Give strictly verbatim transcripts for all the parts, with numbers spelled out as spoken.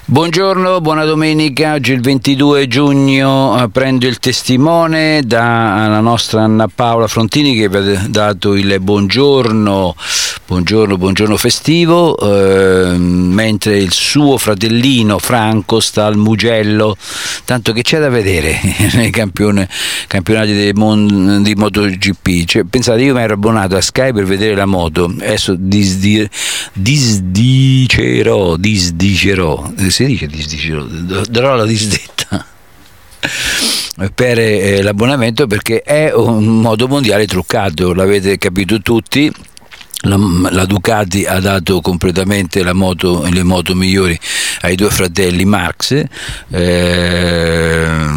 Buongiorno, buona domenica. Oggi il ventidue giugno prendo il testimone dalla nostra Anna Paola Frontini che vi ha dato il buongiorno, buongiorno, buongiorno festivo, eh, mentre il suo fratellino Franco sta al Mugello, tanto che c'è da vedere nei campione, campionati dei mon, di MotoGP. Cioè, pensate, io mi ero abbonato a Sky per vedere la moto, adesso disdi, disdicerò, disdicerò, si dice disdicerò, darò la disdetta per eh, l'abbonamento, perché è un modo mondiale truccato, l'avete capito tutti. La, la Ducati ha dato completamente la moto, le moto migliori ai due fratelli Marx, eh,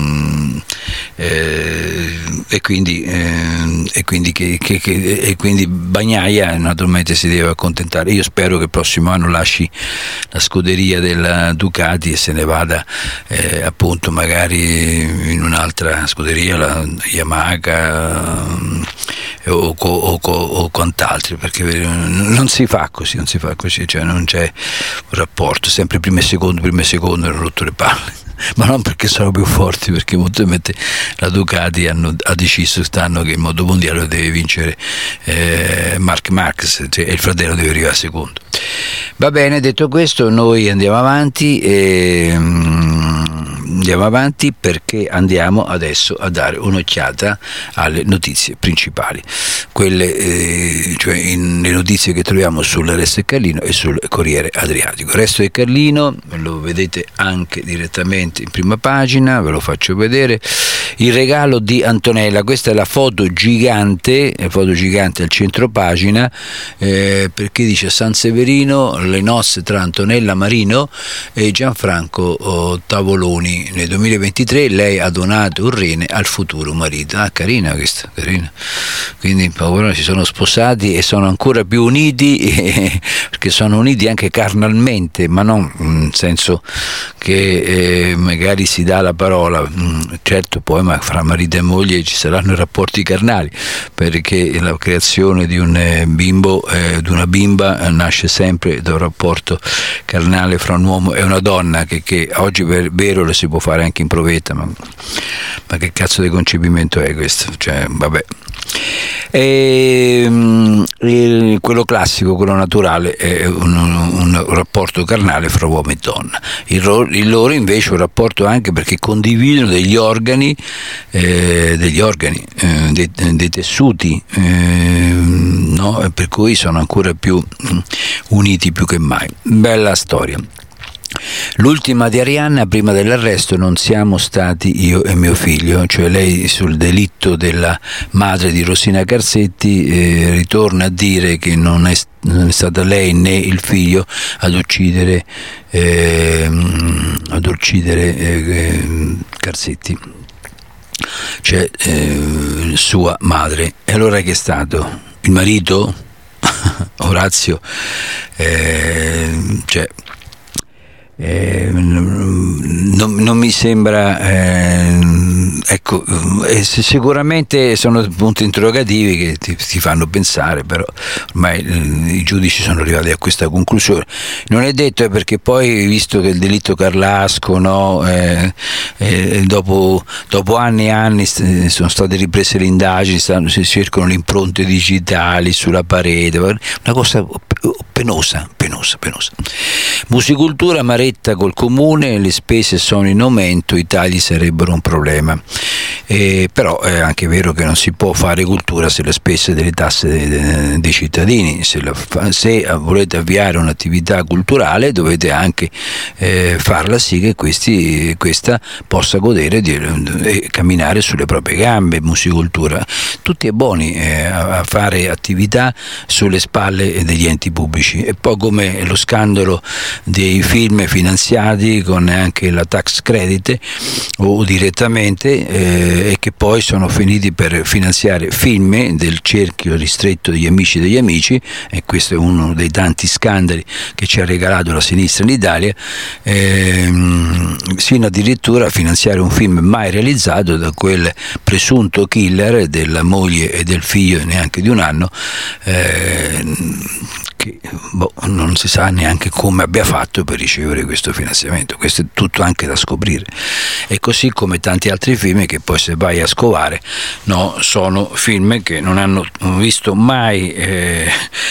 eh, e quindi, eh, e quindi, che, che, che, e quindi Bagnaia naturalmente si deve accontentare. Io spero che il prossimo anno lasci la scuderia della Ducati e se ne vada eh, appunto magari in un'altra scuderia, la Yamaha eh, o, o, o, o quant'altro, perché non si fa così, non si fa così, cioè non c'è un rapporto, sempre primo e secondo, primo e secondo, hanno rotto le palle. Ma non perché sono più forti, perché molto la Ducati hanno, ha deciso quest'anno che il moto mondiale deve vincere eh, Marc Marquez, cioè, e il fratello deve arrivare secondo. Va bene, detto questo, noi andiamo avanti e andiamo avanti perché andiamo adesso a dare un'occhiata alle notizie principali, quelle eh, cioè in, le notizie che troviamo sul Resto del Carlino e sul Corriere Adriatico. Il Resto del Carlino lo vedete anche direttamente in prima pagina, ve lo faccio vedere. Il regalo di Antonella, questa è la foto gigante, la foto gigante al centro pagina, eh, perché dice San Severino, le nozze tra Antonella Marino e Gianfranco oh, Tavoloni. Nel duemilaventitré lei ha donato un rene al futuro marito. Ah, carina questa, carina. Quindi ora si sono sposati e sono ancora più uniti, eh, perché sono uniti anche carnalmente, ma non nel senso che eh, magari si dà la parola, certo poi ma fra marito e moglie ci saranno i rapporti carnali, perché la creazione di un bimbo, eh, di una bimba eh, nasce sempre da un rapporto carnale fra un uomo e una donna, che, che oggi per vero lo si può fare anche in provetta, ma, ma che cazzo di concepimento è questo? Cioè, vabbè. E, il, quello classico, quello naturale è un, un rapporto carnale fra uomo e donna. Il, il loro invece è un rapporto anche perché condividono degli organi, eh, degli organi, eh, dei, dei tessuti, eh, no? Per cui sono ancora più uniti più che mai. Bella storia. L'ultima di Arianna: prima dell'arresto non siamo stati io e mio figlio, cioè lei sul delitto della madre di Rosina Carsetti eh, ritorna a dire che non è, non è stata lei né il figlio ad uccidere eh, ad uccidere eh, Carsetti, cioè eh, sua madre. E allora che è stato? Il marito? Orazio? Eh, cioè Eh, non, non mi sembra eh, ecco eh, sicuramente sono punti interrogativi che ti, ti fanno pensare, però ormai eh, i giudici sono arrivati a questa conclusione. Non è detto, è perché poi, visto che il delitto Carlasco, no, eh, eh, dopo, dopo anni e anni st- sono state riprese le indagini, stanno, si cercano le impronte digitali sulla parete, una cosa penosa, penosa, penosa. Musicultura, Maretta col comune, le spese sono in aumento, i tagli sarebbero un problema. Eh, però è anche vero che non si può fare cultura se le spese delle tasse dei, dei, dei cittadini. Se, la, se volete avviare un'attività culturale dovete anche eh, farla sì che questi, questa possa godere di eh, camminare sulle proprie gambe. Musicultura, tutti è buoni eh, a, a fare attività sulle spalle degli enti pubblici. E poi come lo scandalo dei film finanziati con anche la tax credit o direttamente eh, e che poi sono finiti per finanziare film del cerchio ristretto degli amici degli amici, e questo è uno dei tanti scandali che ci ha regalato la sinistra in Italia, ehm, sino addirittura a finanziare un film mai realizzato da quel presunto killer della moglie e del figlio neanche di un anno, eh, che boh, non si sa neanche come abbia fatto per ricevere questo finanziamento. Questo è tutto anche da scoprire, e così come tanti altri film che poi se vai a scovare, no, sono film che non hanno visto mai eh,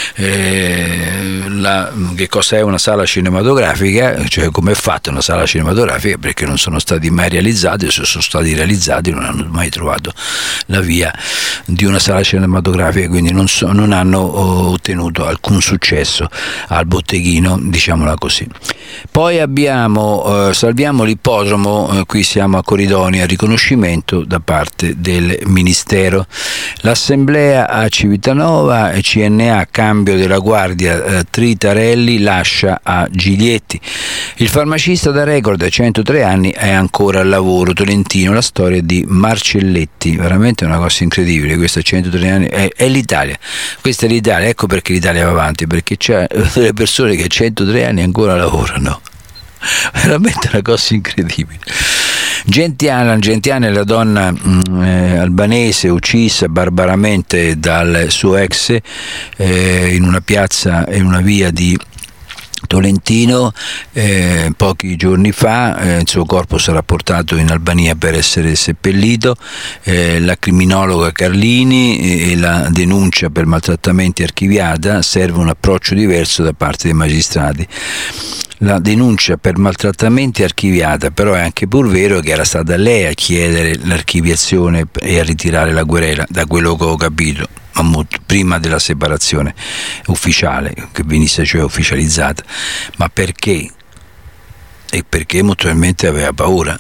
eh, la, che cosa è una sala cinematografica, cioè come è fatta una sala cinematografica, perché non sono stati mai realizzati, o se sono stati realizzati non hanno mai trovato la via di una sala cinematografica, quindi non, so, non hanno ottenuto alcun successo al botteghino, diciamola così. Poi abbiamo eh, salviamo l'ippodromo, eh, qui siamo a Coridonia, riconoscimento da parte del Ministero. L'assemblea a Civitanova e C N A, cambio della guardia, eh, Tritarelli lascia a Giglietti. Il farmacista da record a centotré anni è ancora al lavoro, tolentino, la storia di Marcelletti, veramente una cosa incredibile, questa a centotré anni, è, è l'Italia, questa è l'Italia, ecco perché l'Italia va avanti, perché c'è delle persone che a centotré anni ancora lavorano, veramente una cosa incredibile. Gentiana, Gentiana è la donna mh, eh, albanese uccisa barbaramente dal suo ex eh, in una piazza, in una via di Tolentino eh, pochi giorni fa. Eh, il suo corpo sarà portato in Albania per essere seppellito. Eh, la criminologa Carlini e la denuncia per maltrattamenti archiviata, serve un approccio diverso da parte dei magistrati. La denuncia per maltrattamenti è archiviata, però è anche pur vero che era stata lei a chiedere l'archiviazione e a ritirare la querela, da quello che ho capito, prima della separazione ufficiale, che venisse cioè ufficializzata. Ma perché? E perché molto probabilmente aveva paura.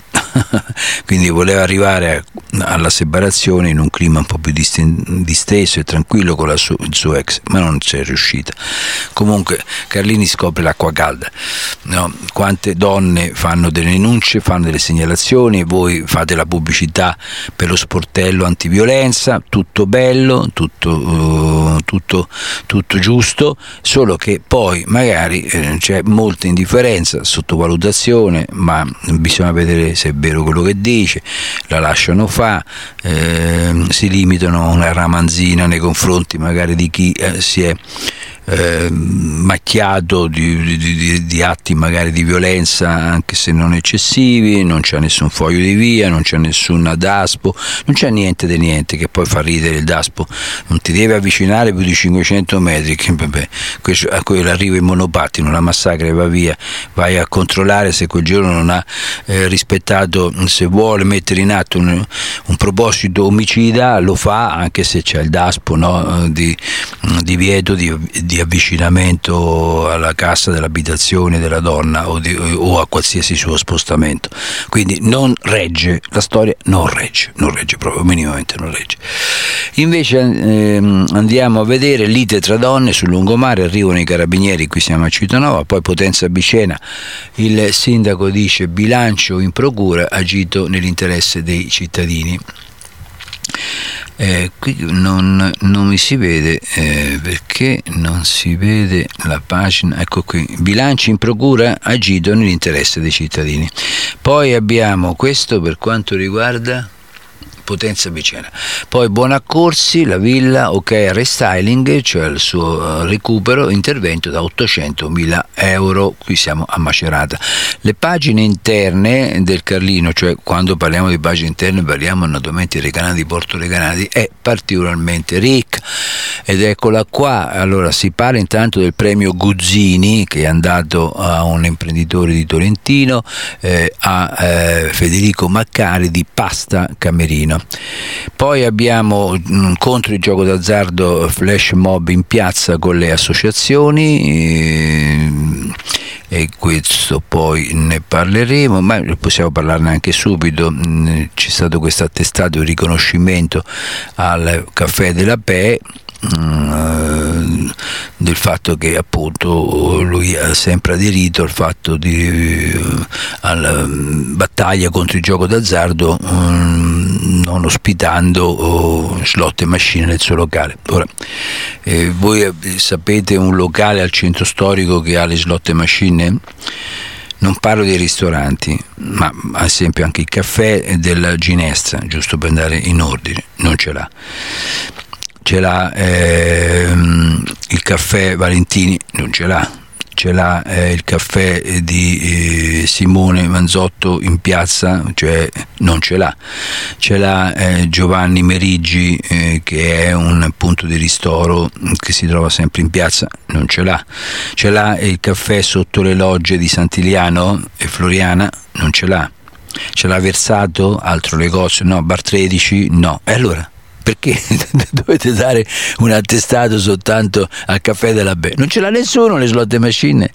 Quindi voleva arrivare alla separazione in un clima un po' più disteso e tranquillo con la su- il suo ex, ma non c'è riuscita. Comunque Carlini scopre l'acqua calda, no? Quante donne fanno delle denunce, fanno delle segnalazioni, e voi fate la pubblicità per lo sportello antiviolenza, tutto bello, tutto, uh, tutto, tutto giusto, solo che poi magari eh, c'è molta indifferenza, sottovalutazione, ma bisogna vedere se è vero quello che dice, la lasciano fa, eh, si limitano a una ramanzina nei confronti magari di chi eh, si è eh, macchiato di, di, di, di atti magari di violenza, anche se non eccessivi, non c'è nessun foglio di via, non c'è nessun daspo, non c'è niente di niente, che poi fa ridere il daspo, non ti deve avvicinare più di cinquecento metri, che vabbè, a quello arriva in monopattino, la massacra e va via, vai a controllare se quel giorno non ha eh, rispettato, se vuole mettere in atto un, un proposito omicida, lo fa anche se c'è il daspo, no, di, di vieto di, di avvicinamento alla cassa dell'abitazione della donna o, di, o a qualsiasi suo spostamento. Quindi non regge, la storia non regge, non regge proprio, minimamente non regge. Invece ehm, andiamo a vedere lite tra donne sul lungomare, arrivano i carabinieri, qui siamo a Civitanova, poi Potenza Bicena, il sindaco dice bilancio in procura agito nell'interesse dei cittadini. Eh, qui non, non mi si vede eh, perché non si vede la pagina, ecco qui, bilanci in procura agito nell'interesse dei cittadini. Poi abbiamo questo per quanto riguarda Potenza Bicena, poi Buonaccorsi, la villa, ok, restyling, cioè il suo recupero, intervento da ottocentomila euro, qui siamo a Macerata. Le pagine interne del Carlino, cioè quando parliamo di pagine interne parliamo naturalmente dei canali di Porto Recanati, è particolarmente ricca, ed eccola qua. Allora si parla intanto del premio Guzzini, che è andato a un imprenditore di Tolentino, eh, a eh, Federico Maccari di Pasta Camerino. Poi abbiamo contro il gioco d'azzardo, flash mob in piazza con le associazioni, e, e questo poi ne parleremo, ma possiamo parlarne anche subito. C'è stato questo attestato di riconoscimento al Caffè della Pe, del fatto che appunto lui ha sempre aderito al fatto di alla battaglia contro il gioco d'azzardo, um, non ospitando oh, slot e machine nel suo locale. Ora, eh, voi sapete un locale al centro storico che ha le slot e machine? Non parlo dei ristoranti, ma ad esempio anche il caffè della Ginestra, giusto per andare in ordine, non ce l'ha. ce l'ha ehm, il caffè Valentini, non ce l'ha, ce l'ha eh, il caffè di eh, Simone Manzotto in piazza, cioè non ce l'ha, ce l'ha eh, Giovanni Meriggi eh, che è un punto di ristoro che si trova sempre in piazza, non ce l'ha, ce l'ha il caffè sotto le logge di Sant'Iliano e Floriana, non ce l'ha, ce l'ha Versato, altro negozio, no, Bar tredici, no, e allora? Perché dovete dare un attestato soltanto al caffè della Be? Non ce l'ha nessuno le slot machine,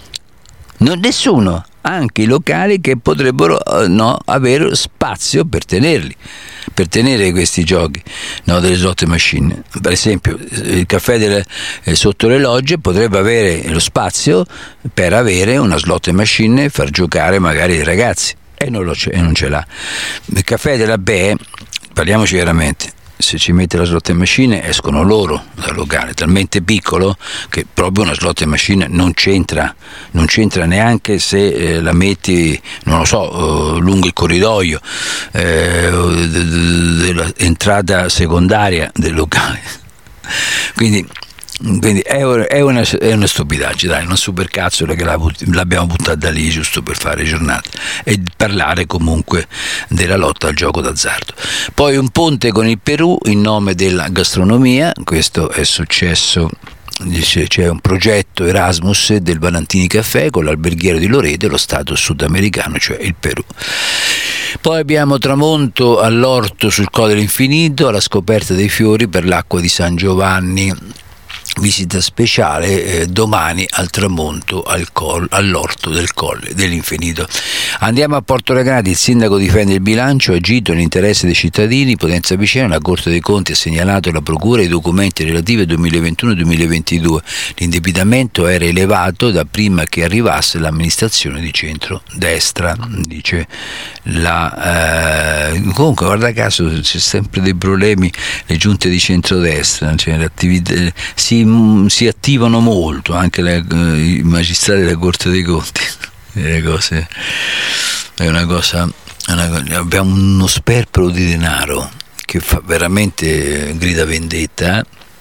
non, nessuno, anche i locali che potrebbero no, avere spazio per tenerli, per tenere questi giochi no, delle slot machine. Per esempio il caffè delle, eh, sotto le logge potrebbe avere lo spazio per avere una slot machine e far giocare magari i ragazzi, e non, lo c'è, e non ce l'ha. Il caffè della Be, parliamoci veramente, se ci mette la slot machine escono loro dal locale, talmente piccolo che proprio una slot machine non c'entra, non c'entra neanche se eh, la metti, non lo so, eh, lungo il corridoio, eh, dell'entrata secondaria del locale. Quindi Quindi è una, è una stupidaggine, dai, una supercazzola che l'abbiamo buttata lì giusto per fare giornate e parlare comunque della lotta al gioco d'azzardo. Poi un ponte con il Perù in nome della gastronomia, questo è successo. C'è un progetto Erasmus del Valentini Caffè con l'alberghiero di Loreto e lo stato sudamericano, cioè il Perù. Poi abbiamo tramonto all'orto sul Colle dell'Infinito, alla scoperta dei fiori per l'acqua di San Giovanni. Visita speciale eh, domani al tramonto al col, all'orto del Colle dell'Infinito. Andiamo a Porto Recanati, il sindaco difende il bilancio, agito nell'interesse dei cittadini. Potenza Piceno, la Corte dei Conti ha segnalato alla Procura i documenti relativi al duemilaventuno duemilaventidue. L'indebitamento era elevato da prima che arrivasse l'amministrazione di centro-destra, dice la... Eh, comunque guarda caso c'è sempre dei problemi, le giunte di centrodestra, cioè le attività, si si attivano molto anche le, i magistrati della Corte dei Conti. Le cose, è una cosa, una, abbiamo uno sperpero di denaro che fa veramente grida vendetta.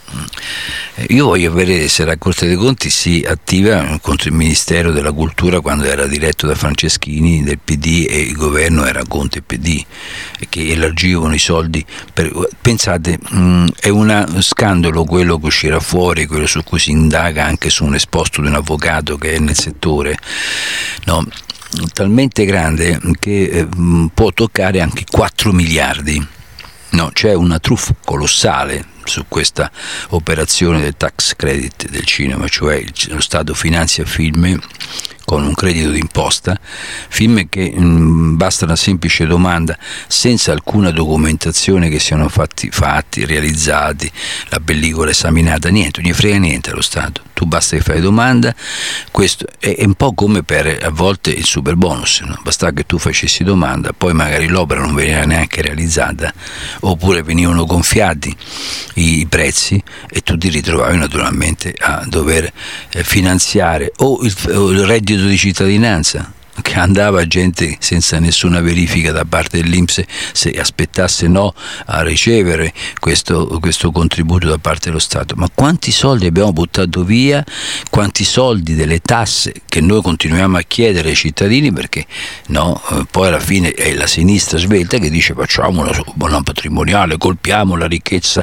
Io voglio vedere se la Corte dei Conti si attiva contro il Ministero della Cultura quando era diretto da Franceschini del P D e il governo era Conte P D, che elargivano i soldi per, pensate, mh, è uno scandalo quello che uscirà fuori, quello su cui si indaga anche su un esposto di un avvocato che è nel settore, no? Talmente grande che eh, può toccare anche quattro miliardi. No, c'è una truffa colossale su questa operazione del tax credit del cinema, cioè lo Stato finanzia film con un credito d'imposta, film che mh, basta una semplice domanda senza alcuna documentazione che siano fatti, fatti realizzati, la pellicola esaminata, niente, non gli frega niente allo Stato. Tu basta che fai domanda, questo è, è un po' come per a volte il super bonus, no? Basta che tu facessi domanda, poi magari l'opera non veniva neanche realizzata, oppure venivano gonfiati i, i prezzi e tu ti ritrovavi naturalmente a dover eh, finanziare o il, o il reddito di cittadinanza, che andava gente senza nessuna verifica da parte dell'I N P S se aspettasse no a ricevere questo, questo contributo da parte dello Stato. Ma quanti soldi abbiamo buttato via, quanti soldi delle tasse che noi continuiamo a chiedere ai cittadini, perché no, poi alla fine è la sinistra svelta che dice facciamo una buona patrimoniale, colpiamo la ricchezza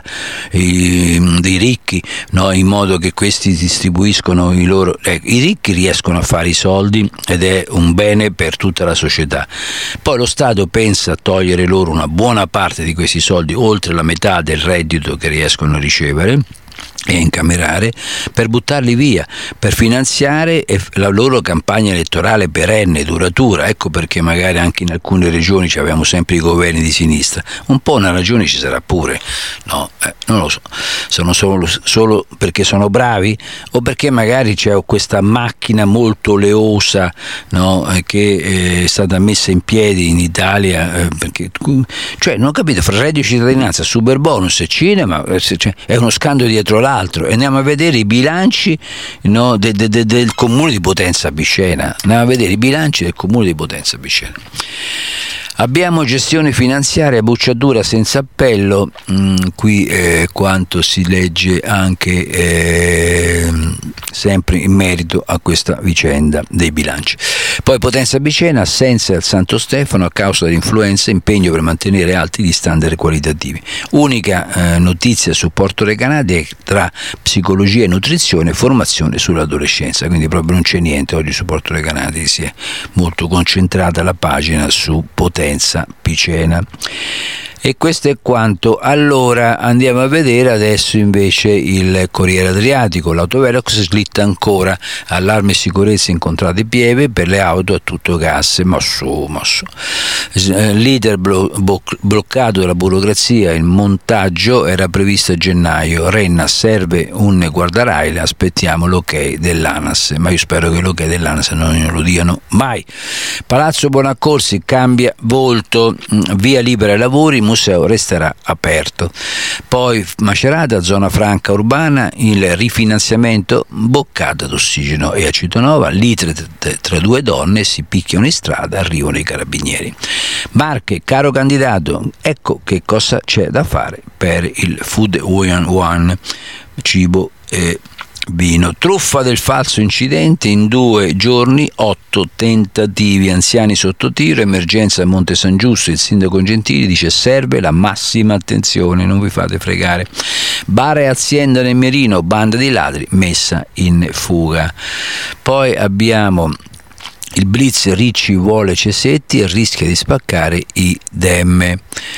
i, dei ricchi, no, in modo che questi distribuiscono i loro, eh, i ricchi riescono a fare i soldi ed è un bene per tutta la società. Poi lo Stato pensa a togliere loro una buona parte di questi soldi, oltre la metà del reddito che riescono a ricevere e incamerare, per buttarli via, per finanziare la loro campagna elettorale perenne, duratura. Ecco perché magari anche in alcune regioni abbiamo sempre i governi di sinistra. Un po' una ragione ci sarà pure, no? Eh, non lo so, sono solo, solo perché sono bravi o perché magari c'è questa macchina molto oleosa, no? eh, che è stata messa in piedi in Italia, eh, perché, cioè non ho capito, fra reddito di cittadinanza, super bonus e cinema, eh, cioè, è uno scandalo dietro l'altro. E andiamo a vedere i bilanci, no, de, de, de, del comune di Potenza Picena. Andiamo a vedere i bilanci del comune di Potenza Picena. Abbiamo gestione finanziaria, bocciatura senza appello, mm, qui eh, quanto si legge anche eh, sempre in merito a questa vicenda dei bilanci. Poi Potenza Picena, assenza del Santo Stefano a causa dell'influenza, impegno per mantenere alti gli standard qualitativi. Unica eh, notizia su Porto Recanati è tra psicologia e nutrizione, formazione sull'adolescenza, quindi proprio non c'è niente oggi su Porto Recanati, si è molto concentrata la pagina su Potenza Picena. E questo è quanto. Allora andiamo a vedere adesso invece il Corriere Adriatico. L'autovelox slitta ancora, allarme e sicurezza incontrate Pieve, per le auto a tutto gas. Ma su, ma su. L'iter blo- blo- bloccato dalla burocrazia, il montaggio era previsto a gennaio. Renna, serve un guardaraile, aspettiamo l'ok dell'ANAS, ma io spero che l'ok dell'ANAS non lo diano mai. Palazzo Bonaccorsi cambia volto, via libera ai lavori, il museo resterà aperto. Poi Macerata, zona franca urbana, il rifinanziamento, boccata d'ossigeno e acetonova, litre tra due donne, si picchiano in strada, arrivano i carabinieri. Marche, caro candidato, ecco che cosa c'è da fare per il Food one one, cibo e vino. Truffa del falso incidente, in due giorni otto tentativi, anziani sotto tiro, emergenza a Monte San Giusto. Il sindaco Gentili dice serve la massima attenzione, non vi fate fregare. Bar e azienda nel Merino, banda di ladri messa in fuga. Poi abbiamo il blitz, Ricci vuole Cesetti e rischia di spaccare i Dem.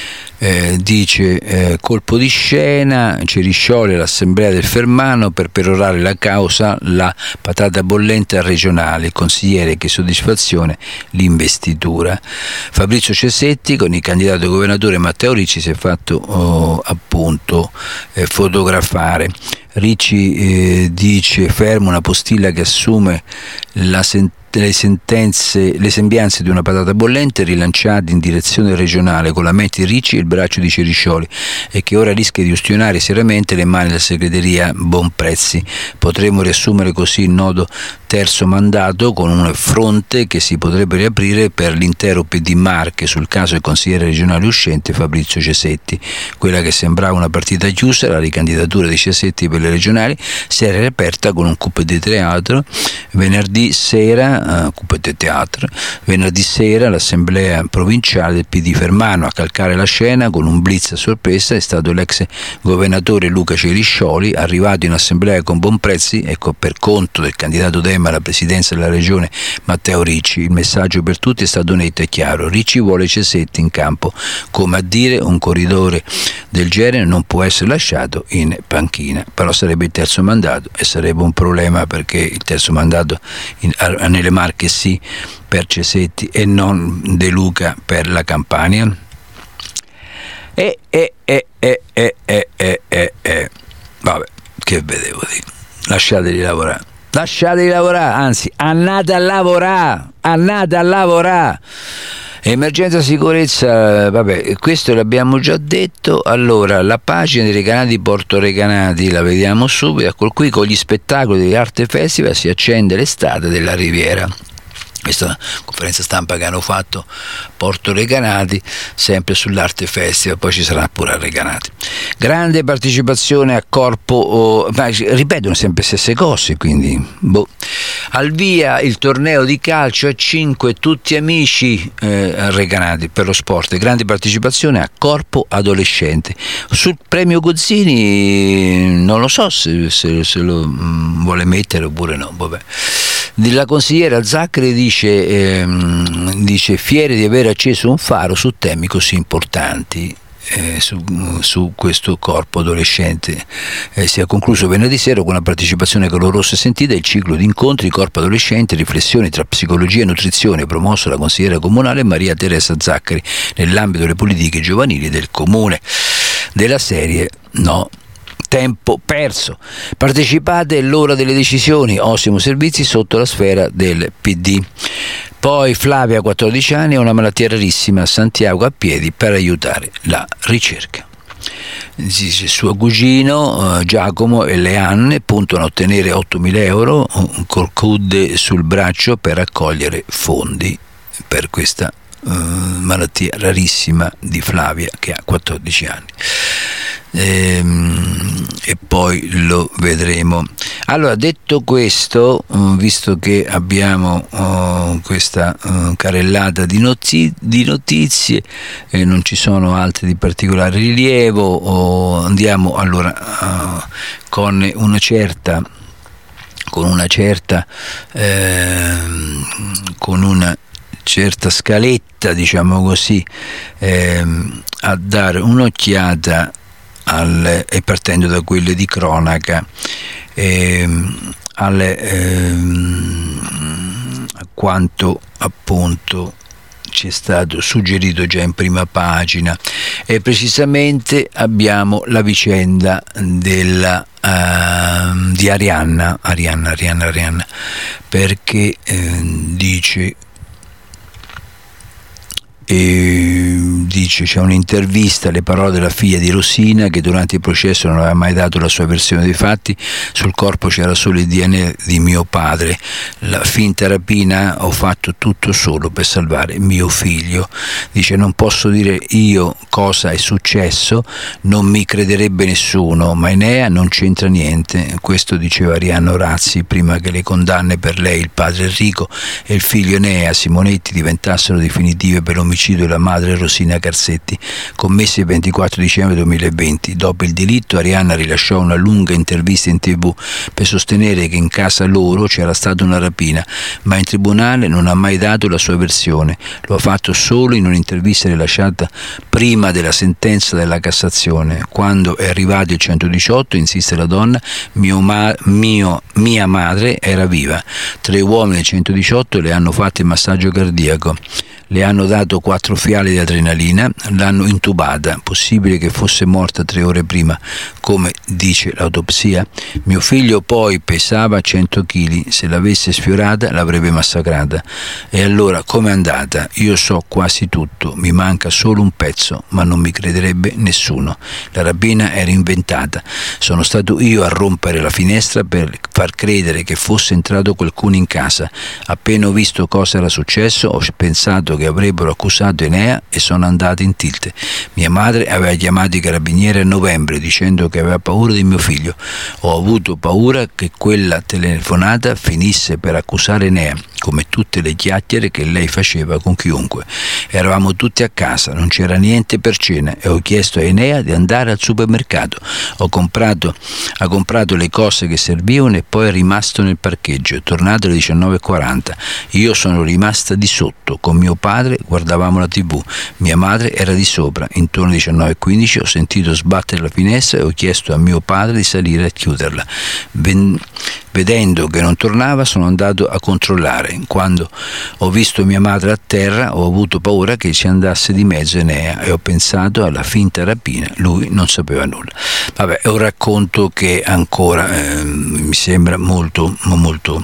Eh, dice eh, colpo di scena, Ceriscioli all'assemblea del Fermano per perorare la causa, la patata bollente al regionale, il consigliere che soddisfazione l'investitura. Fabrizio Cesetti con il candidato governatore Matteo Ricci si è fatto oh, appunto eh, fotografare. Ricci eh, dice fermo una postilla che assume la sentenza le sentenze, le sembianze di una patata bollente, rilanciati in direzione regionale con la mente di Ricci e il braccio di Ceriscioli, e che ora rischia di ustionare seriamente le mani della segreteria Bonprezzi. Potremmo riassumere così il nodo terzo mandato, con un fronte che si potrebbe riaprire per l'intero P D Marche sul caso del consigliere regionale uscente Fabrizio Cesetti. Quella che sembrava una partita chiusa, la ricandidatura di Cesetti per le regionali, si era riaperta con un coup de teatro venerdì sera. Uh, coup de teatro venerdì sera l'assemblea provinciale del P D Fermano. A calcare la scena con un blitz a sorpresa è stato l'ex governatore Luca Ceriscioli, arrivato in assemblea con Bonprezzi, ecco, per conto del candidato Dem alla presidenza della regione Matteo Ricci. Il messaggio per tutti è stato netto e chiaro: Ricci vuole Cesetti in campo, come a dire un corridore del genere non può essere lasciato in panchina. Però sarebbe il terzo mandato e sarebbe un problema, perché il terzo mandato in, a, nelle Marche sì per Cesetti e non De Luca per la Campania. E e e e e e e e e vabbè, che vedevo dire, lasciateli lavorare, lasciateli lavorare, anzi andate a lavorare, andate a lavorare. Emergenza sicurezza, vabbè, questo l'abbiamo già detto. Allora, la pagina dei Recanati Porto Recanati la vediamo subito. Ecco, qui con gli spettacoli di Arte Festival si accende l'estate della Riviera. Questa è una conferenza stampa che hanno fatto Porto Recanati, sempre sull'Arte Festival, poi ci sarà pure a Recanati. Grande partecipazione a corpo, oh, ma ripetono sempre le stesse cose, quindi boh. Al via il torneo di calcio a cinque, tutti amici eh, a Recanati per lo sport. Grande partecipazione a corpo adolescente. Sul premio Gozzini non lo so se, se, se lo mh, vuole mettere oppure no, vabbè. La consigliera Zaccari dice, ehm, dice fiere di aver acceso un faro su temi così importanti. Eh, su, su questo corpo adolescente eh, si è concluso venerdì sera con una partecipazione calorosa e sentita il ciclo di incontri corpo adolescente, riflessioni tra psicologia e nutrizione, promosso dalla consigliera comunale Maria Teresa Zaccari nell'ambito delle politiche giovanili del comune. Della serie no tempo perso, partecipate, è l'ora delle decisioni, Ossimo Servizi sotto la sfera del P D. Poi Flavia, quattordici anni, ha una malattia rarissima, a Santiago a piedi per aiutare la ricerca. Suo cugino eh, Giacomo e le Anne puntano a ottenere ottomila euro col C U D sul braccio per raccogliere fondi per questa eh, malattia rarissima di Flavia, che ha quattordici anni. E, e poi lo vedremo. Allora, detto questo, visto che abbiamo uh, questa uh, carrellata di, notizie, di notizie e non ci sono altre di particolare rilievo, oh, andiamo allora uh, con una certa con una certa eh, con una certa scaletta, diciamo così, eh, a dare un'occhiata Alle, e partendo da quelle di cronaca, ehm, alle, ehm, a quanto appunto ci è stato suggerito già in prima pagina, e precisamente abbiamo la vicenda della uh, di Arianna Arianna Arianna Arianna perché eh, dice E dice, c'è un'intervista alle parole della figlia di Rosina, che durante il processo non aveva mai dato la sua versione dei fatti. Sul corpo c'era solo il D N A di mio padre. La finta rapina ho fatto tutto solo per salvare mio figlio. Dice, non posso dire io cosa è successo, non mi crederebbe nessuno, ma Enea non c'entra niente. Questo diceva Arianna Orazzi prima che le condanne per lei, il padre Enrico e il figlio Enea Simonetti diventassero definitive per l'omicidio della madre Rosina Carsetti, commessi il ventiquattro dicembre duemilaventi. Dopo il delitto, Arianna rilasciò una lunga intervista in tv per sostenere che in casa loro c'era stata una rapina, ma in tribunale non ha mai dato la sua versione. Lo ha fatto solo in un'intervista rilasciata prima della sentenza della Cassazione. Quando è arrivato il centodiciotto, insiste la donna, mio ma- mio, mia madre era viva. Tre uomini del centodiciotto le hanno fatto il massaggio cardiaco, le hanno dato quattro fiale di adrenalina, l'hanno intubata. Possibile che fosse morta tre ore prima, come dice l'autopsia? Mio figlio poi pesava cento chili, se l'avesse sfiorata l'avrebbe massacrata. E allora com'è andata? Io so quasi tutto, mi manca solo un pezzo, ma non mi crederebbe nessuno. La rapina era inventata, sono stato io a rompere la finestra per far credere che fosse entrato qualcuno in casa. Appena ho visto cosa era successo, ho pensato che avrebbero accusato Enea e sono andato in tilt. Mia madre aveva chiamato i carabinieri a novembre dicendo che aveva paura di mio figlio. Ho avuto paura che quella telefonata finisse per accusare Enea, come tutte le chiacchiere che lei faceva con chiunque. Eravamo tutti a casa, non c'era niente per cena e ho chiesto a Enea di andare al supermercato. Ho comprato, ha comprato le cose che servivano e poi è rimasto nel parcheggio. È tornato alle diciannove e quaranta. Io sono rimasta di sotto con mio padre, guardavamo la tv. Mia madre era di sopra. Intorno alle diciannove e quindici ho sentito sbattere la finestra e ho chiesto a mio padre di salire a chiuderla. Ben, vedendo che non tornava, sono andato a controllare. Quando ho visto mia madre a terra, ho avuto paura che ci andasse di mezzo Enea e ho pensato alla finta rapina. Lui non sapeva nulla. Vabbè, è un racconto che ancora eh, mi sembra molto, molto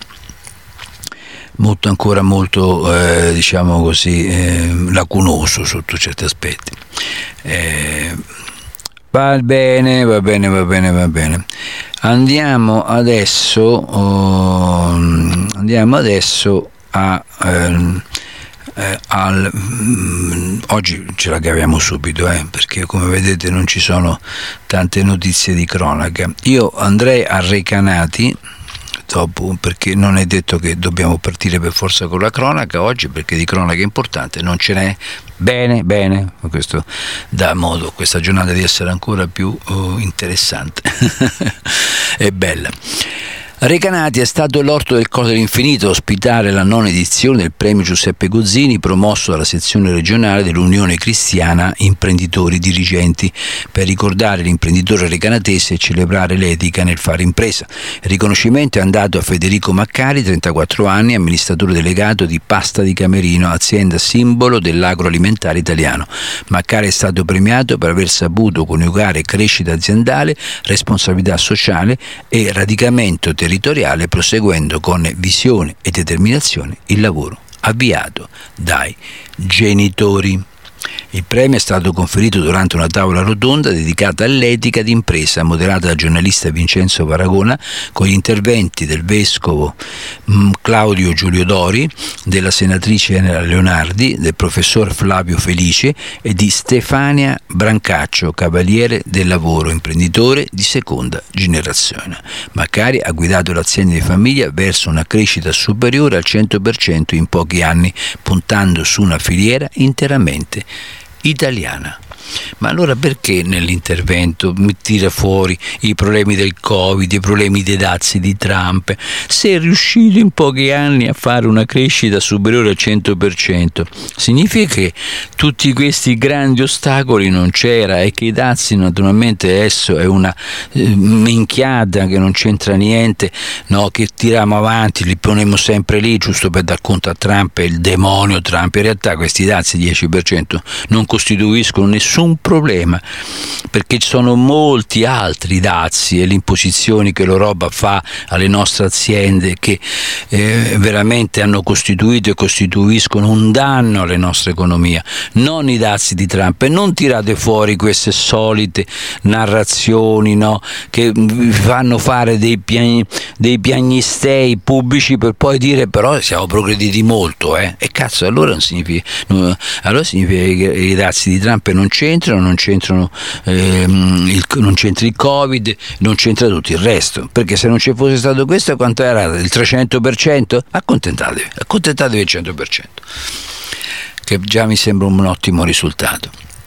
molto ancora molto eh, diciamo così eh, lacunoso sotto certi aspetti. Eh, va bene, va bene, va bene, va bene. Andiamo adesso oh, andiamo adesso a eh, eh, al mm, oggi ce la caviamo subito eh, perché come vedete non ci sono tante notizie di cronaca. Io andrei a Recanati dopo, perché non è detto che dobbiamo partire per forza con la cronaca oggi, perché di cronaca importante non ce n'è. Bene, bene, questo dà modo a questa giornata di essere ancora più uh, interessante e bella. Recanati è stato l'orto del Colle dell'Infinito a ospitare la nona edizione del premio Giuseppe Gozzini, promosso dalla sezione regionale dell'Unione Cristiana Imprenditori Dirigenti, per ricordare l'imprenditore recanatese e celebrare l'etica nel fare impresa. Il riconoscimento è andato a Federico Maccari, trentaquattro anni, amministratore delegato di Pasta di Camerino, azienda simbolo dell'agroalimentare italiano. Maccari è stato premiato per aver saputo coniugare crescita aziendale, responsabilità sociale e radicamento territoriale, territoriale, proseguendo con visione e determinazione il lavoro avviato dai genitori. Il premio è stato conferito durante una tavola rotonda dedicata all'etica d'impresa, moderata dal giornalista Vincenzo Paragona, con gli interventi del vescovo Claudio Giulio Dori, della senatrice Enela Leonardi, del professor Flavio Felice e di Stefania Brancaccio, cavaliere del lavoro, imprenditore di seconda generazione. Maccari ha guidato l'azienda di famiglia verso una crescita superiore al cento per cento in pochi anni, puntando su una filiera interamente italiana. Ma allora perché nell'intervento mi tira fuori i problemi del Covid, i problemi dei dazi di Trump, se è riuscito in pochi anni a fare una crescita superiore al cento per cento? Significa che tutti questi grandi ostacoli non c'era e che i dazi, naturalmente adesso è una eh, minchiata che non c'entra niente, no? Che tiriamo avanti, li poniamo sempre lì giusto per dar conto a Trump e il demonio Trump. In realtà questi dazi dieci per cento non costituiscono nessun un problema, perché ci sono molti altri dazi e le imposizioni che l'Europa fa alle nostre aziende che eh, veramente hanno costituito e costituiscono un danno alla nostra economia, non i dazi di Trump. E non tirate fuori queste solite narrazioni, no, che vi fanno fare dei, piani, dei piagnistei pubblici per poi dire però siamo progrediti molto, eh? E cazzo, allora non significa, no, allora significa che i dazi di Trump non c'entrano, non c'entrano ehm, il, non c'entra il Covid, non c'entra tutto il resto, perché se non ci fosse stato questo, quanto era? Il trecento per cento? Accontentatevi, accontentatevi del cento per cento, che già mi sembra un ottimo risultato.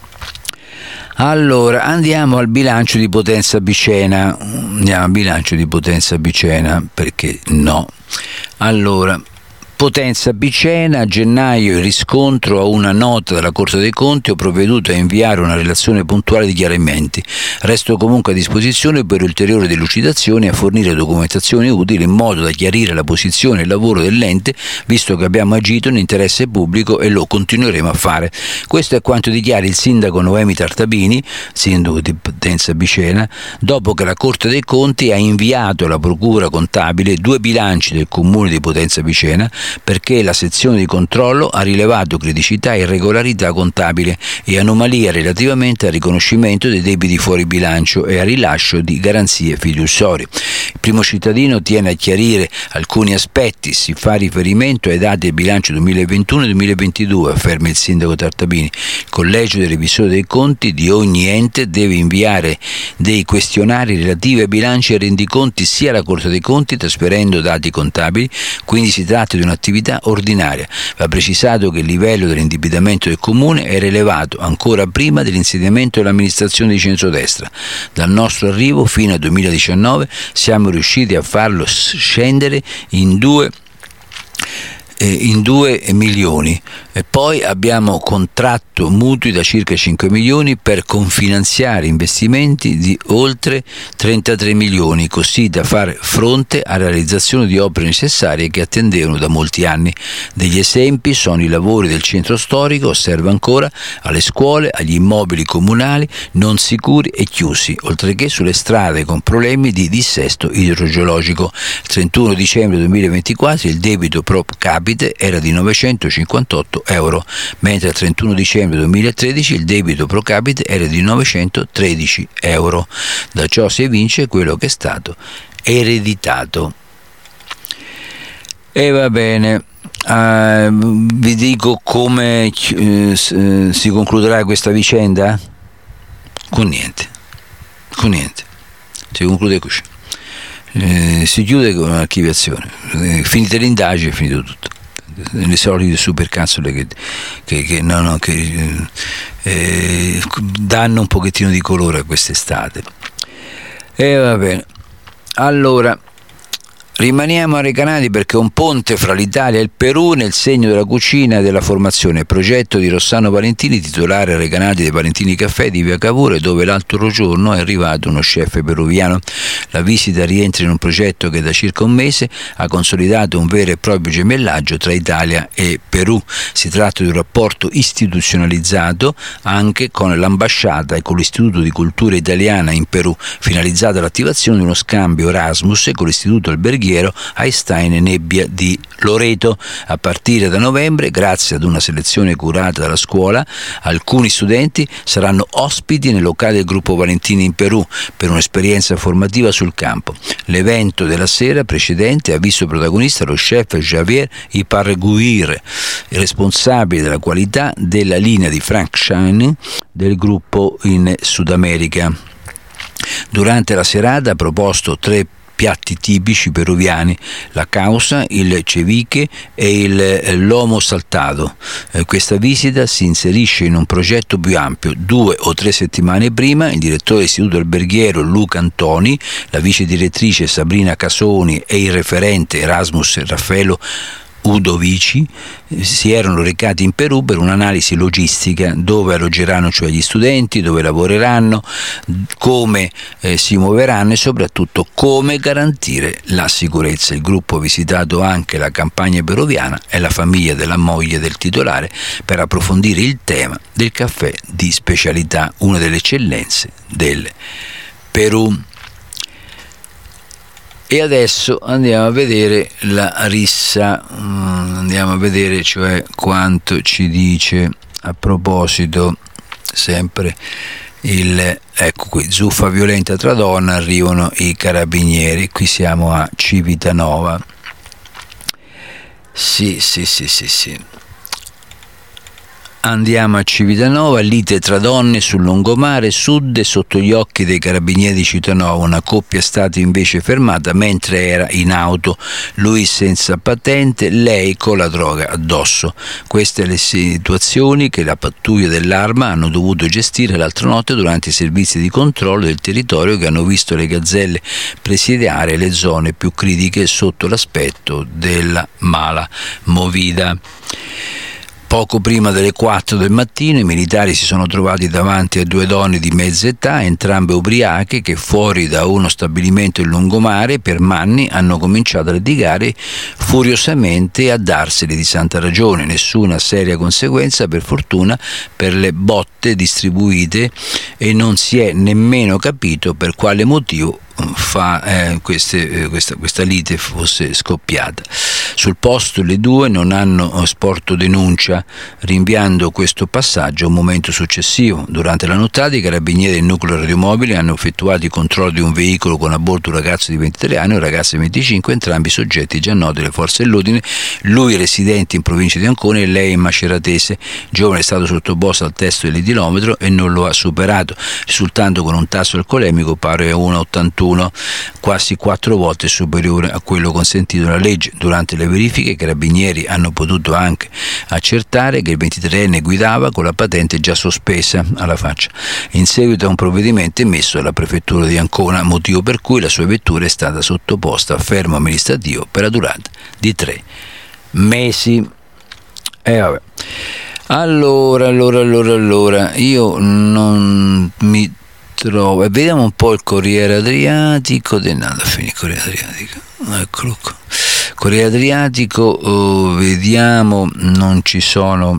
Allora, andiamo al bilancio di Potenza Picena, andiamo al bilancio di Potenza Picena, perché no? Allora, Potenza Picena, a gennaio il riscontro a una nota della Corte dei Conti, ho provveduto a inviare una relazione puntuale di chiarimenti. Resto comunque a disposizione per ulteriori delucidazioni e a fornire documentazioni utili in modo da chiarire la posizione e il lavoro dell'ente, visto che abbiamo agito in interesse pubblico e lo continueremo a fare. Questo è quanto dichiara il sindaco Noemi Tartabini, sindaco di Potenza Picena, dopo che la Corte dei Conti ha inviato alla Procura Contabile due bilanci del Comune di Potenza Picena, perché la sezione di controllo ha rilevato criticità e irregolarità contabile e anomalie relativamente al riconoscimento dei debiti fuori bilancio e al rilascio di garanzie fiduciarie. Il primo cittadino tiene a chiarire alcuni aspetti, si fa riferimento ai dati del bilancio duemilaventuno e duemilaventidue, afferma il sindaco Tartabini. Il collegio dei revisori dei conti di ogni ente deve inviare dei questionari relativi ai bilanci e rendiconti sia alla Corte dei Conti, trasferendo dati contabili, quindi si tratta di una attività ordinaria. Va precisato che il livello dell'indebitamento del Comune era elevato ancora prima dell'insediamento dell'amministrazione di centrodestra. Dal nostro arrivo fino al duemiladiciannove siamo riusciti a farlo scendere in due in due milioni e poi abbiamo contratto mutui da circa cinque milioni per confinanziare investimenti di oltre trentatré milioni, così da far fronte alla realizzazione di opere necessarie che attendevano da molti anni. Degli esempi sono i lavori del centro storico, osserva ancora, alle scuole, agli immobili comunali non sicuri e chiusi, oltre che sulle strade con problemi di dissesto idrogeologico. Il trentuno dicembre duemilaventiquattro il debito pro capite era di novecentocinquantotto euro, mentre il trentuno dicembre duemilatredici il debito pro capite era di novecentotredici euro. Da ciò si evince quello che è stato ereditato. E va bene, uh, vi dico come uh, si concluderà questa vicenda? Con niente, con niente, si conclude così. Eh, si chiude con un'archiviazione, eh, finite le indagini, è finito tutto. Le solite supercazzole che, che, che, no, no, che eh, danno un pochettino di colore a quest'estate. E va bene, allora rimaniamo a Recanati, perché un ponte fra l'Italia e il Perù nel segno della cucina e della formazione, progetto di Rossano Valentini, titolare Recanati dei Valentini Caffè di via Cavour, dove l'altro giorno è arrivato uno chef peruviano. La visita rientra in un progetto che da circa un mese ha consolidato un vero e proprio gemellaggio tra Italia e Perù. Si tratta di un rapporto istituzionalizzato anche con l'ambasciata e con l'Istituto di Cultura Italiana in Perù, finalizzato all'attivazione di uno scambio Erasmus con l'Istituto Alberghiero Alberghiero Einstein Nebbia di Loreto. A partire da novembre, grazie ad una selezione curata dalla scuola, alcuni studenti saranno ospiti nel locale del gruppo Valentini in Perù per un'esperienza formativa sul campo. L'evento della sera precedente ha visto protagonista lo chef Javier Iparguirre, il responsabile della qualità della linea di franchise del gruppo in Sud America. Durante la serata ha proposto tre piatti tipici peruviani: la causa, il ceviche e il lomo saltato. Eh, questa visita si inserisce in un progetto più ampio. Due o tre settimane prima il direttore dell'istituto alberghiero Luca Antoni, la vice direttrice Sabrina Casoni e il referente Erasmus Raffaello Udovici si erano recati in Perù per un'analisi logistica: dove alloggeranno cioè gli studenti, dove lavoreranno, come eh, si muoveranno e soprattutto come garantire la sicurezza. Il gruppo ha visitato anche la campagna peruviana e la famiglia della moglie del titolare per approfondire il tema del caffè di specialità, una delle eccellenze del Perù. E adesso andiamo a vedere la rissa, andiamo a vedere cioè quanto ci dice a proposito sempre il, ecco qui, zuffa violenta tra donne, arrivano i carabinieri, qui siamo a Civitanova. Sì, sì, sì, sì, sì. Andiamo a Civitanova, lite tra donne sul lungomare sud sotto gli occhi dei carabinieri di Civitanova. Una coppia è stata invece fermata mentre era in auto, lui senza patente, lei con la droga addosso. Queste le situazioni che la pattuglia dell'Arma hanno dovuto gestire l'altra notte durante i servizi di controllo del territorio che hanno visto le gazzelle presidiare le zone più critiche sotto l'aspetto della mala movida. Poco prima delle quattro del mattino i militari si sono trovati davanti a due donne di mezza età, entrambe ubriache, che fuori da uno stabilimento in lungomare per Manni hanno cominciato a litigare furiosamente e a darseli di santa ragione. Nessuna seria conseguenza per fortuna per le botte distribuite e non si è nemmeno capito per quale motivo fa eh, queste, eh, questa, questa lite fosse scoppiata. Sul posto le due non hanno sporto denuncia, rinviando questo passaggio a un momento successivo. Durante la nottata i carabinieri del nucleo radiomobile hanno effettuato i controlli di un veicolo con a bordo un ragazzo di ventitré anni e un ragazzo di venticinque, entrambi soggetti già noti alle forze dell'ordine, lui residente in provincia di Ancona e lei in Maceratese. Il giovane è stato sottoposto al test dell'etilometro e non lo ha superato, risultando con un tasso alcolemico pari a uno virgola ottantuno, quasi quattro volte superiore a quello consentito dalla legge. Durante le verifiche i carabinieri hanno potuto anche accertare che il ventitreenne guidava con la patente già sospesa alla faccia, in seguito a un provvedimento emesso dalla prefettura di Ancona, motivo per cui la sua vettura è stata sottoposta a fermo amministrativo per la durata di tre mesi. E vabbè. Allora, allora, allora, allora, io non mi trovo, vediamo un po' il Corriere Adriatico, è andato a finire il Corriere Adriatico, eccolo qua. Corriere Adriatico, oh, vediamo, non ci sono,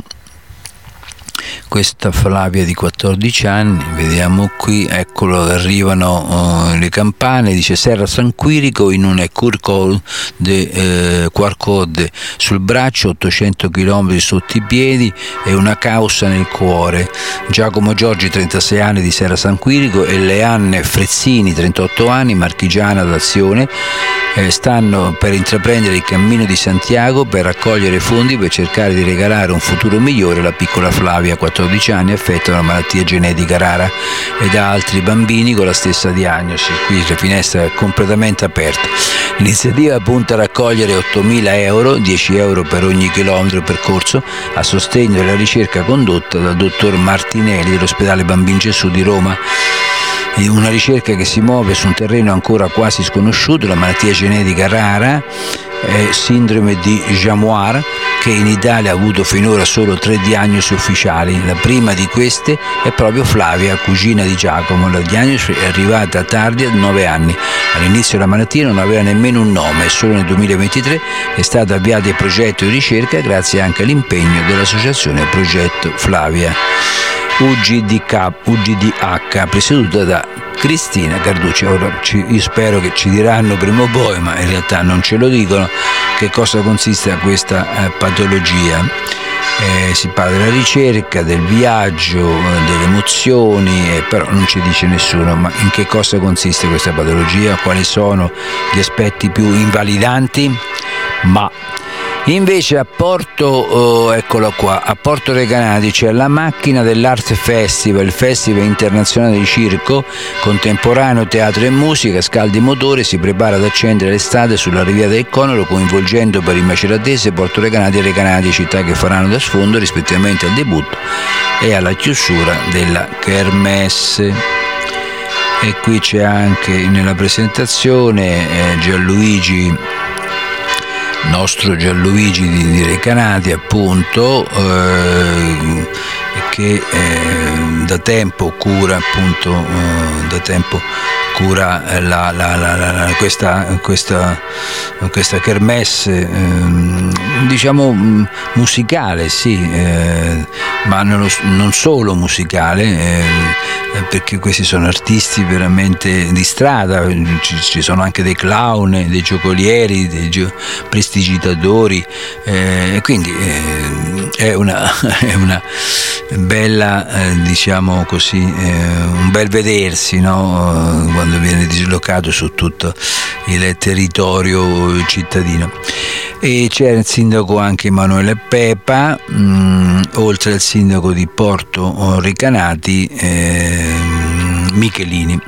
questa Flavia di quattordici anni, vediamo qui, eccolo, arrivano oh, le campane, dice Serra San Quirico in un Q R code, eh, Q R code sul braccio, ottocento chilometri sotto i piedi e una causa nel cuore. Giacomo Giorgi, trentasei anni, di Serra San Quirico, e Leanne Frezzini, trentotto anni, marchigiana d'Azione, eh, stanno per intraprendere il cammino di Santiago per raccogliere fondi per cercare di regalare un futuro migliore alla piccola Flavia, quattordici anni, affetta da una malattia genetica rara, e da altri bambini con la stessa diagnosi. Qui la finestra è completamente aperta. L'iniziativa punta a raccogliere ottomila euro, dieci euro per ogni chilometro percorso, a sostegno della ricerca condotta dal dottor Martinelli dell'ospedale Bambin Gesù di Roma. Una ricerca che si muove su un terreno ancora quasi sconosciuto, la malattia genetica rara, eh, sindrome di Jamuar, che in Italia ha avuto finora solo tre diagnosi ufficiali. La prima di queste è proprio Flavia, cugina di Giacomo. La diagnosi è arrivata tardi, a nove anni. All'inizio la malattia non aveva nemmeno un nome e solo nel duemilaventitré è stato avviato il progetto di ricerca, grazie anche all'impegno dell'associazione Progetto Flavia. U G D H, presieduta da Cristina Carducci. Ora ci, io spero che ci diranno prima o poi, ma in realtà non ce lo dicono, che cosa consiste questa eh, patologia. Eh, si parla della ricerca, del viaggio, delle emozioni, eh, però non ci dice nessuno ma in che cosa consiste questa patologia, quali sono gli aspetti più invalidanti. Ma invece a Porto, oh, eccolo qua, a Porto Recanati c'è la macchina dell'Art Festival, il Festival internazionale di circo contemporaneo, teatro e musica, scaldi motore, si prepara ad accendere l'estate sulla riviera del Conero, coinvolgendo per il maceratese Porto Recanati e Recanati, città che faranno da sfondo rispettivamente al debutto e alla chiusura della Kermesse. E qui c'è anche nella presentazione eh, Gianluigi nostro Gianluigi di, di Recanati, appunto, eh, che eh, da tempo cura appunto eh, da tempo cura la, la, la, la, questa, questa, questa kermesse eh, diciamo musicale, sì, eh, ma non, non solo musicale, eh, perché questi sono artisti veramente di strada, ci, ci sono anche dei clown, dei giocolieri, dei gio- prestidigitatori, eh, quindi eh, è, una, è una bella, eh, diciamo così, eh, un bel vedersi, no? Quando viene dislocato su tutto il territorio cittadino. E c'è il sindaco anche Emanuele Pepa, mh, oltre al sindaco di Porto Recanati eh, Michelini.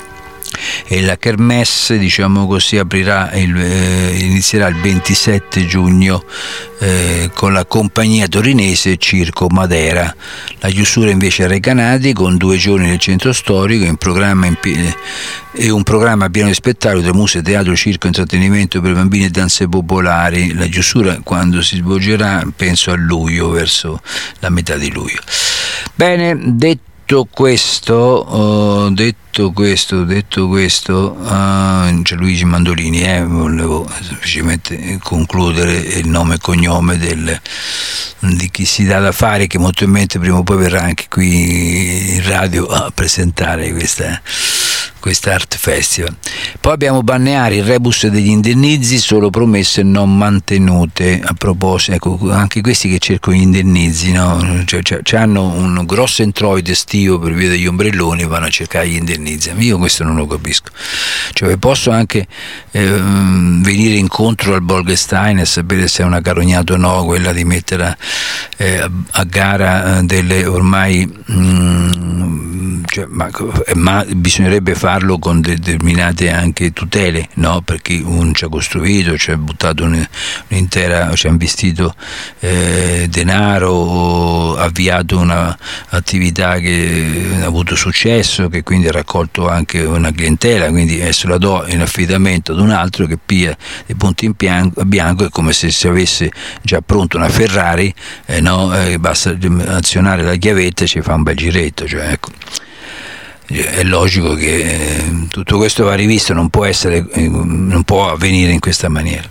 E la kermesse, diciamo così, aprirà il, eh, inizierà il ventisette giugno eh, con la compagnia torinese Circo Madera. La chiusura invece a Recanati con due giorni nel centro storico in programma in, e un programma pieno di spettacoli tra musica, teatro, circo, intrattenimento per bambini e danze popolari. La chiusura quando si svolgerà penso a luglio, verso la metà di luglio. Bene, detto Detto questo, oh, detto questo, detto questo, uh, Gianluigi Mandolini, eh, volevo semplicemente concludere il nome e cognome del, di chi si dà da fare, che molto in mente prima o poi verrà anche qui in radio a presentare questa questa Art Festival. Poi abbiamo Balneari, il rebus degli indennizi, solo promesse non mantenute. A proposito, ecco, anche questi che cercano gli indennizi, no? Cioè, cioè, cioè hanno un grosso introito estivo per via degli ombrelloni e vanno a cercare gli indennizi. Io questo non lo capisco. Cioè posso anche eh, venire incontro al Bolkestein e sapere se è una carognata o no, quella di mettere eh, a, a gara delle ormai mh, cioè, ma, ma bisognerebbe farlo con determinate anche tutele, no? Perché uno ci ha costruito, ci ha buttato un, un'intera, ci ha investito eh, denaro, o avviato un'attività che ha avuto successo, che quindi ha raccolto anche una clientela, quindi adesso la do in affidamento ad un altro che piglia dei punti in bianco, bianco è come se si avesse già pronto una Ferrari, eh, no? eh, basta azionare la chiavetta e ci fa un bel giretto, cioè, ecco. È logico che eh, tutto questo va rivisto, non può essere, eh, non può avvenire in questa maniera.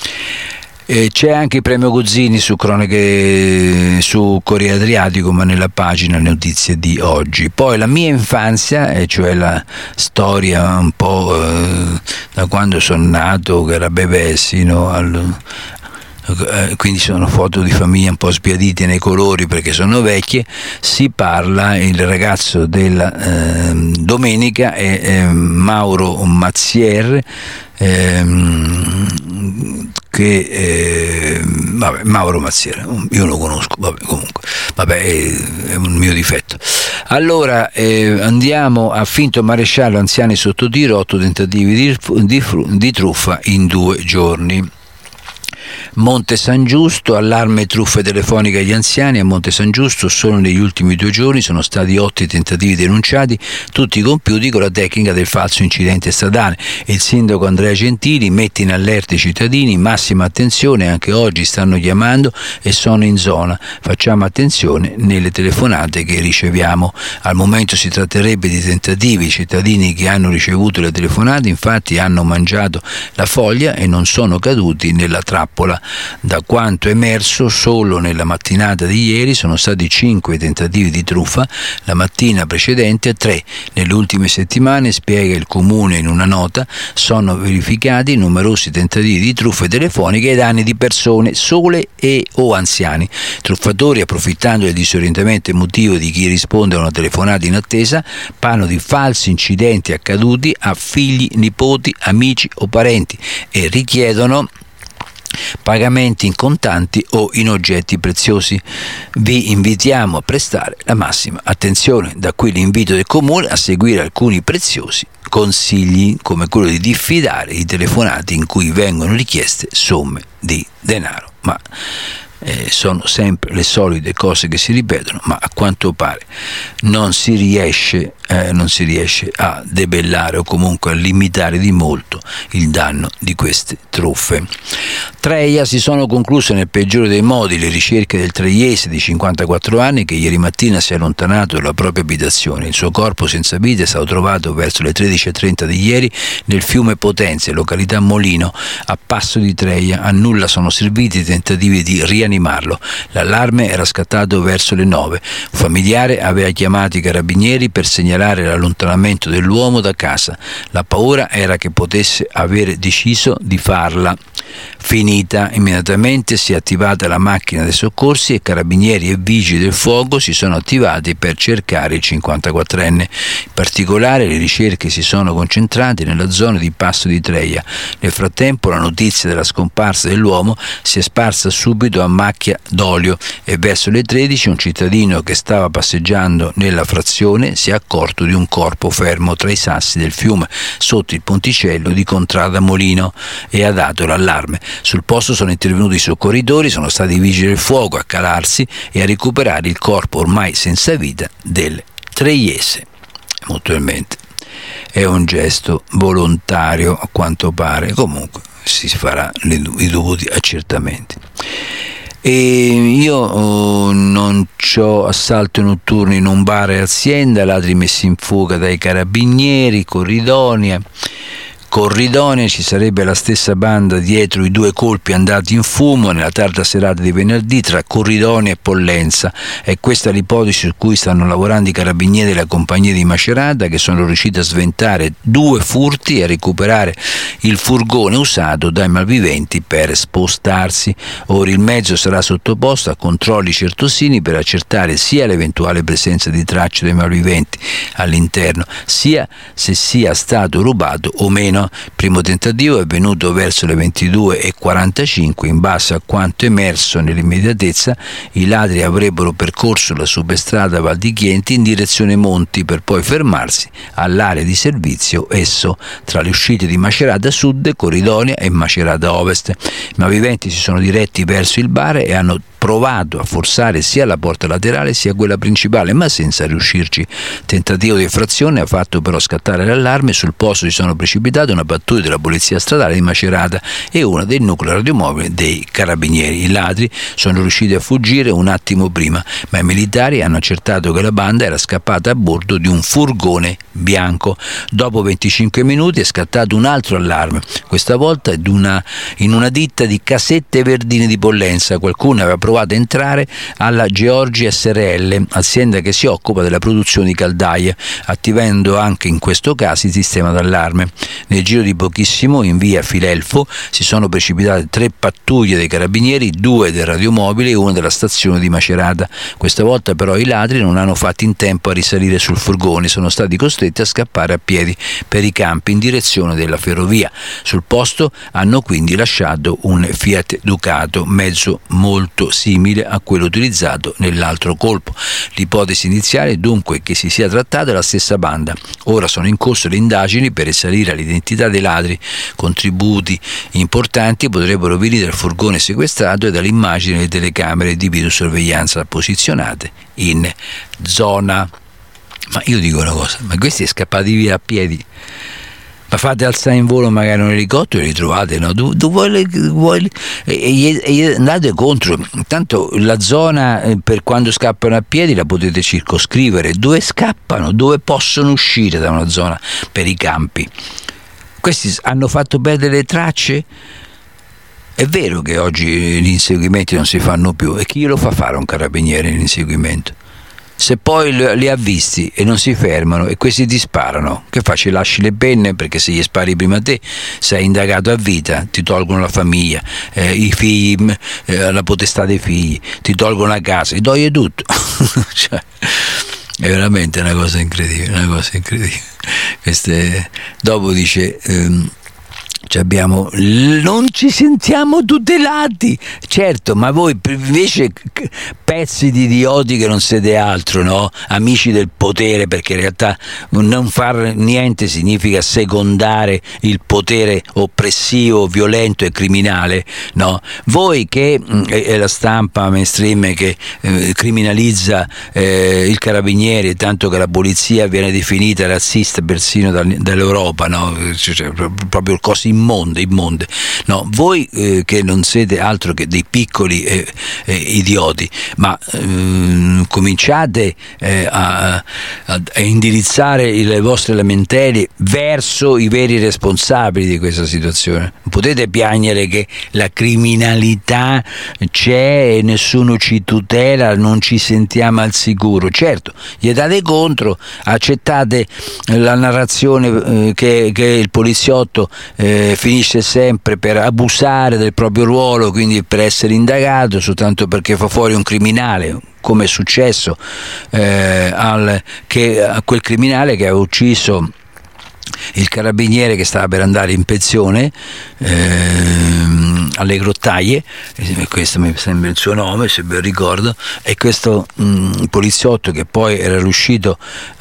E c'è anche il premio Gozzini su cronache su Corriere Adriatico, ma nella pagina notizie di oggi. Poi la mia infanzia, e cioè la storia un po' eh, da quando sono nato, che era bebè, sino al quindi sono foto di famiglia un po' sbiadite nei colori perché sono vecchie. Si parla, il ragazzo della eh, domenica è eh, Mauro Mazzier, eh, che eh, vabbè, Mauro Mazzier, io lo conosco, vabbè, comunque vabbè, è, è un mio difetto. Allora eh, andiamo a Finto Maresciallo, anziani sotto tiro, otto tentativi di, di, di truffa in due giorni. Monte San Giusto, allarme truffe telefoniche agli anziani. A Monte San Giusto solo negli ultimi due giorni sono stati otto tentativi denunciati, tutti compiuti con la tecnica del falso incidente stradale. Il sindaco Andrea Gentili mette in allerta i cittadini: massima attenzione, anche oggi stanno chiamando e sono in zona, facciamo attenzione nelle telefonate che riceviamo. Al momento si tratterebbe di tentativi. I cittadini che hanno ricevuto le telefonate infatti hanno mangiato la foglia e non sono caduti nella trappola trappola. Da quanto emerso, solo nella mattinata di ieri sono stati cinque tentativi di truffa, la mattina precedente tre. Nelle ultime settimane, spiega il comune in una nota, sono verificati numerosi tentativi di truffe telefoniche ai danni di persone sole e o anziani. Truffatori, approfittando del disorientamento emotivo di chi risponde a una telefonata in attesa, parlano di falsi incidenti accaduti a figli, nipoti, amici o parenti e richiedono pagamenti in contanti o in oggetti preziosi. Vi invitiamo a prestare la massima attenzione. Da qui l'invito del comune a seguire alcuni preziosi consigli, come quello di diffidare i telefonati in cui vengono richieste somme di denaro. Ma Eh, sono sempre le solite cose che si ripetono, ma a quanto pare non si riesce, eh, non si riesce a debellare o comunque a limitare di molto il danno di queste truffe. Treia, si sono concluse nel peggiore dei modi le ricerche del treiese di cinquantaquattro anni che ieri mattina si è allontanato dalla propria abitazione. Il suo corpo senza vita è stato trovato verso le tredici e trenta di ieri nel fiume Potenze, località Molino, a passo di Treia. A nulla sono serviti i tentativi di rianimarlo. L'allarme era scattato verso le nove. Un familiare aveva chiamato i carabinieri per segnalare l'allontanamento dell'uomo da casa. La paura era che potesse avere deciso di farla finita. Immediatamente si è attivata la macchina dei soccorsi e carabinieri e vigili del fuoco si sono attivati per cercare il cinquantaquattrenne. In particolare le ricerche si sono concentrate nella zona di Passo di Treia. Nel frattempo la notizia della scomparsa dell'uomo si è sparsa subito a macchia d'olio e verso le tredici un cittadino che stava passeggiando nella frazione si è accorto di un corpo fermo tra i sassi del fiume sotto il ponticello di Contrada Molino e ha dato l'allarme. Sul posto sono intervenuti i soccorritori, sono stati i vigili del fuoco a calarsi e a recuperare il corpo ormai senza vita del treiese. Molto probabilmente è un gesto volontario a quanto pare, comunque si farà i dovuti accertamenti. E io oh, non c'ho assalto notturno in un bar e azienda, ladri messi in fuga dai carabinieri, Corridonia. Corridonia ci sarebbe la stessa banda dietro i due colpi andati in fumo nella tarda serata di venerdì tra Corridonia e Pollenza. È questa l'ipotesi su cui stanno lavorando i carabinieri della compagnia di Macerata, che sono riusciti a sventare due furti e a recuperare il furgone usato dai malviventi per spostarsi. Ora il mezzo sarà sottoposto a controlli certosini per accertare sia l'eventuale presenza di tracce dei malviventi all'interno, sia se sia stato rubato o meno. Il primo tentativo è venuto verso le ventidue e quarantacinque. In base a quanto emerso nell'immediatezza, i ladri avrebbero percorso la substrada Val di Chienti in direzione Monti per poi fermarsi all'area di servizio esso tra le uscite di Macerata Sud, Corridonia e Macerata Ovest. I malviventi si sono diretti verso il bar e hanno provato a forzare sia la porta laterale sia quella principale, ma senza riuscirci. Tentativo di effrazione ha fatto però scattare l'allarme. Sul posto si sono precipitate una pattuglia della polizia stradale di Macerata e una del nucleo radiomobile dei carabinieri. I ladri sono riusciti a fuggire un attimo prima, ma i militari hanno accertato che la banda era scappata a bordo di un furgone bianco. Dopo venticinque minuti è scattato un altro allarme, questa volta in una, in una ditta di Casette Verdine di Pollenza. Qualcuno aveva provato a entrare alla Georgi S R L, azienda che si occupa della produzione di caldaie, attivando anche in questo caso il sistema d'allarme. Nel giro di pochissimo in via Filelfo si sono precipitate tre pattuglie dei carabinieri, due del radiomobile e una della stazione di Macerata. Questa volta però i ladri non hanno fatto in tempo a risalire sul furgone, sono stati costretti a scappare a piedi per i campi in direzione della ferrovia. Sul posto hanno quindi lasciato un Fiat Ducato, mezzo molto simile a quello utilizzato nell'altro colpo. L'ipotesi iniziale è dunque che si sia trattato della stessa banda. Ora sono in corso le indagini per risalire all'identità dei ladri. Contributi importanti potrebbero venire dal furgone sequestrato e dalle immagini delle telecamere di videosorveglianza posizionate in zona. Ma io dico una cosa, ma questi è scappati via a piedi? Ma fate alzare in volo magari un elicottero e li trovate, no? Tu, tu vuoi, vuoi e, e andate contro. Intanto la zona eh, per quando scappano a piedi la potete circoscrivere. Dove scappano? Dove possono uscire da una zona per i campi? Questi hanno fatto perdere le tracce? È vero che oggi gli inseguimenti non si fanno più, e chi glielo fa fare a un carabiniere l'inseguimento? Se poi li ha visti e non si fermano e questi ti sparano, che fai? Ci lasci le penne? Perché se gli spari prima te sei indagato a vita, ti tolgono la famiglia, eh, i figli, eh, la potestà dei figli, ti tolgono la casa, ti toglie tutto. Cioè, è veramente una cosa incredibile, una cosa incredibile. Queste... Dopo dice... Ehm, abbiamo, non ci sentiamo tutelati, certo, ma voi invece pezzi di idioti che non siete altro, no? Amici del potere, perché in realtà non far niente significa secondare il potere oppressivo, violento e criminale, no? Voi che è la stampa mainstream che eh, criminalizza eh, il carabiniere, tanto che la polizia viene definita razzista persino dall'Europa, no? Cioè, proprio così immonde, immonde. No, voi eh, che non siete altro che dei piccoli eh, eh, idioti, ma eh, cominciate eh, a, a, a indirizzare le vostre lamentele verso i veri responsabili di questa situazione. Non potete piangere che la criminalità c'è e nessuno ci tutela, non ci sentiamo al sicuro. Certo, gli date contro, accettate la narrazione eh, che, che il poliziotto eh, finisce sempre per abusare del proprio ruolo, quindi per essere indagato soltanto perché fa fuori un criminale, come è successo eh, al, che, a quel criminale che ha ucciso il carabiniere che stava per andare in pensione ehm, alle Grottaglie, questo mi sembra il suo nome se ben ricordo, e questo mh, poliziotto che poi era riuscito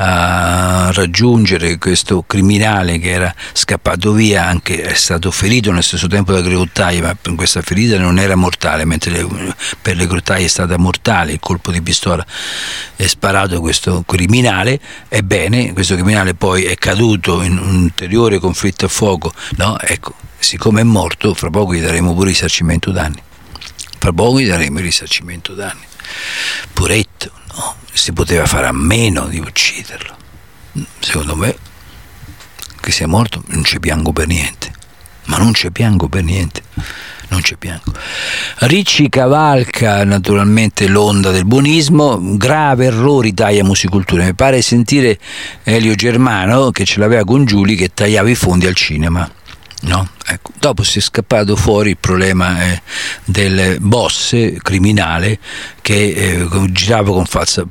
a raggiungere questo criminale che era scappato via, anche è stato ferito nello stesso tempo da Grottaglie, ma questa ferita non era mortale, mentre le, per le Grottaglie è stata mortale, il colpo di pistola è sparato questo criminale. Ebbene, questo criminale poi è caduto in un ulteriore conflitto a fuoco, no? Ecco, siccome è morto, fra poco gli daremo pure risarcimento danni, fra poco gli daremo il risarcimento danni. Poretto, no? Si poteva fare a meno di ucciderlo. Secondo me, che sia morto, non ci piango per niente, ma non ci piango per niente. Non ci piango. Ricci cavalca naturalmente l'onda del buonismo, grave errore Italia Musicultura. Mi pare sentire Elio Germano che ce l'aveva con Giuli che tagliava i fondi al cinema. No? Ecco. Dopo si è scappato fuori il problema eh, del boss criminale che eh, girava con falsa,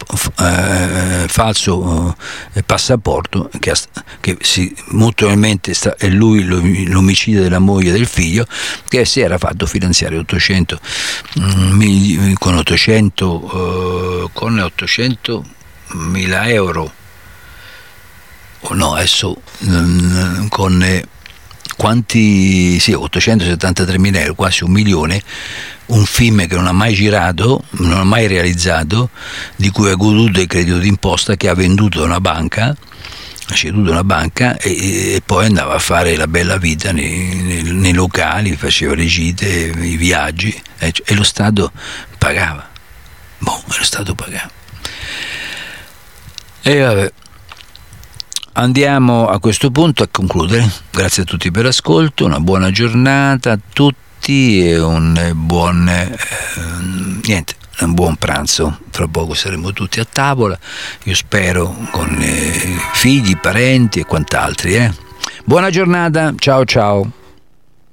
eh, falso eh, passaporto, che, ha, che si, molto probabilmente sta, è lui l'omicidio della moglie e del figlio, che si era fatto finanziare ottocento mh, con ottocento eh, con ottocento mila euro o no adesso mh, con eh, quanti, sì, ottocentosettantatré mila euro, quasi un milione, un film che non ha mai girato, non ha mai realizzato, di cui ha goduto il credito d'imposta, che ha venduto una banca, ha ceduto una banca e, e poi andava a fare la bella vita nei, nei, nei locali, faceva le gite, i viaggi e, e lo Stato pagava. Boh, lo Stato pagava. E vabbè. Andiamo a questo punto a concludere. Grazie a tutti per l'ascolto, una buona giornata a tutti e un buon eh, niente, un buon pranzo. Fra poco saremo tutti a tavola, io spero, con eh, figli, parenti e quant'altri. Eh. Buona giornata, ciao ciao.